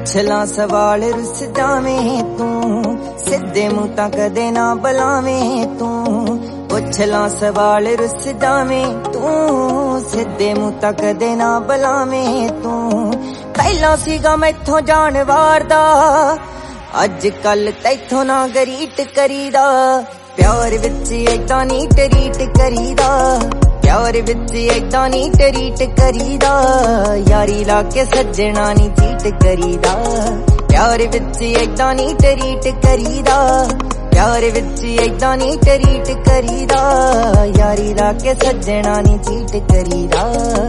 पुछला सवाल रुस जावें तू, सीधे मुंह तां कदे ना बुलावें तू। पुछला सवाल रुस जावें तू, सीधे मुंह तां कदे ना बुलावें तू। पहला सीगा मैथों जान वारदा, अज कल तैथों ना गरीट करीदा। प्यार विच ऐदां नी टरीट करीदा, प्यार विच ऐदां नी टरीट करीदा। यारी लाके सज्जना नी चीट करीदा, प्यार विच ऐदां नी टरीट करीदा। प्यार विच ऐदां नी टरीट करीदा, यारी लाके सज्जना नी चीट करीदा।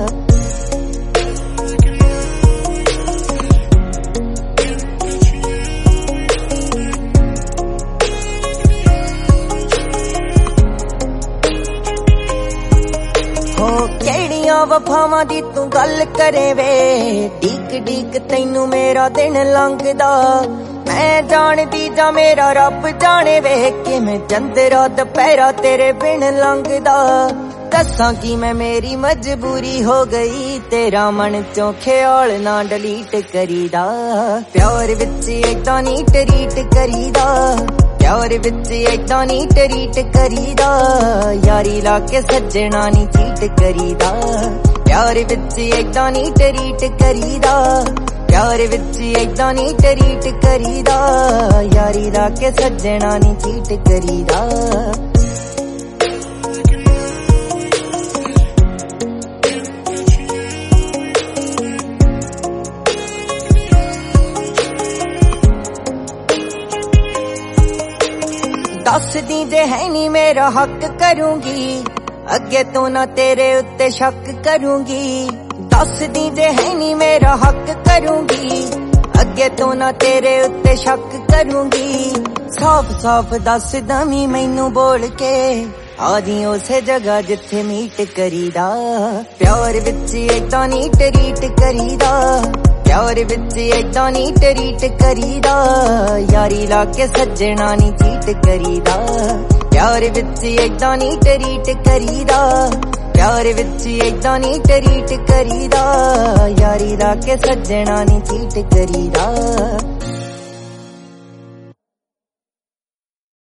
केड़ियां वफावां दी तू गल करे वे, डीक डीक तैनू मेरा दिन लंघदा। मैं जानदी जा मेरा रब जाने वे, कि मैं चंदरा दुपहरा तेरे बिन लंघदा। दसां की मैं मेरी मजबूरी हो गई, तेरा मन चों ख्याल ना डिलीट करीदा। प्यार विच ऐदां नी टरीट करीदा, प्यार विच ऐदां नी टरीट करीदा। यारी लाके सज्जना नी चीट करीदा, प्यार विच ऐदां नी टरीट करीदा। प्यार विच ऐदां नी टरीट करीदा, यारी लाके सज्जना नी चीट करीदा। दस दी जे है नी मेरा हक करूंगी, अगे तो ना तेरे उत्ते शक करूंगी। दस दी जे है नी मेरा हक करूंगी, अगे तो ना तेरे उत्ते शक करूंगी। साफ साफ दस दमी मैनू बोल के, आजी उसे जगह जिथे मीट करीदा। प्यार विच ऐदां नी टरीट करीदा, प्यार विच ऐदां नी टरीट करीदा। यारी लाके सज्जना नी चीट करीदा, प्यार विच ऐदां नी टरीट करीदा। प्यार विच ऐदां नी टरीट करीदा, यारी लाके सज्जना नी चीट करीदा।